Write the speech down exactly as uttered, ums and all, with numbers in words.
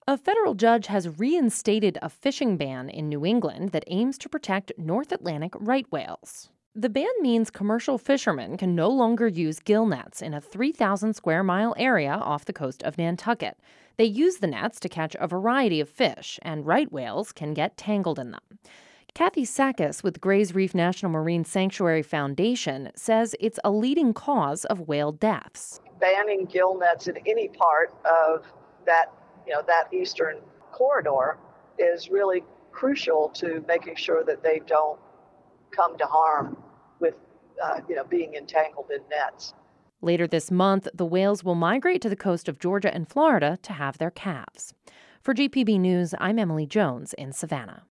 A federal judge has reinstated a fishing ban in New England that aims to protect North Atlantic right whales. The ban means commercial fishermen can no longer use gill nets in a three thousand square mile area off the coast of Nantucket. They use the nets to catch a variety of fish, and right whales can get tangled in them. Kathy Sakis with Gray's Reef National Marine Sanctuary Foundation says it's a leading cause of whale deaths. Banning gill nets in any part of that, you know, that eastern corridor is really crucial to making sure that they don't come to harm with, uh, you know, being entangled in nets. Later this month, the whales will migrate to the coast of Georgia and Florida to have their calves. For G P B News, I'm Emily Jones in Savannah.